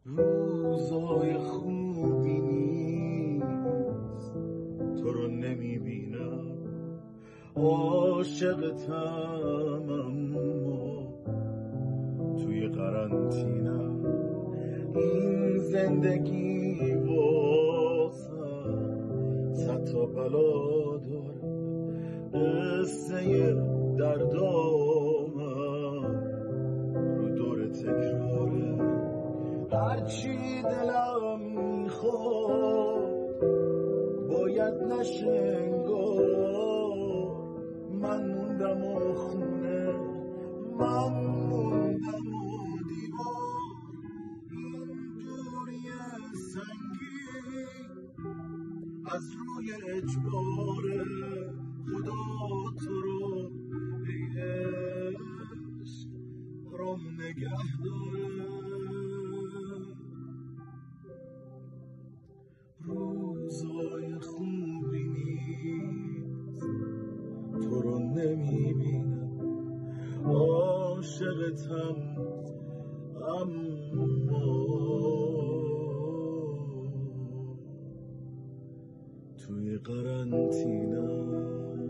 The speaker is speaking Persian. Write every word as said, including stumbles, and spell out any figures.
روزای خوبی نیست تو رو نمیبینم، عاشقتم اما توی قرنطینم. این زندگی واسم صد تا بلا داره، قصه دردامم رو دور تکراره. هرچی دلم میخواد باید نشه انگار، من موندم و خونه، من موندم و دیوار. این دوری سنگین از روی اجباره، خدا تو رو ای عشق برام نگه داره. روزای خوبی نیست تو رو نمیبینم، عاشقتم اما توی قرنطینه.